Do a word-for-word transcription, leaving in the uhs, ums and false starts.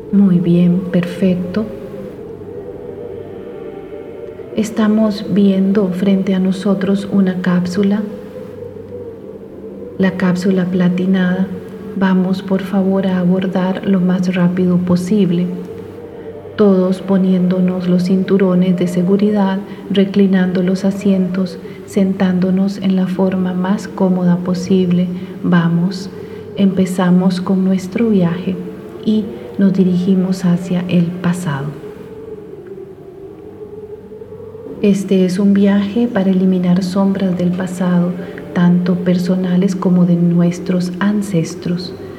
Muy bien, perfecto. Estamos viendo frente a nosotros una cápsula, la cápsula platinada. Vamos por favor a abordar lo más rápido posible, todos poniéndonos los cinturones de seguridad, reclinando los asientos, sentándonos en la forma más cómoda posible. Vamos, empezamos con nuestro viaje y nos dirigimos hacia el pasado. Este es un viaje para eliminar sombras del pasado, tanto personales como de nuestros ancestros.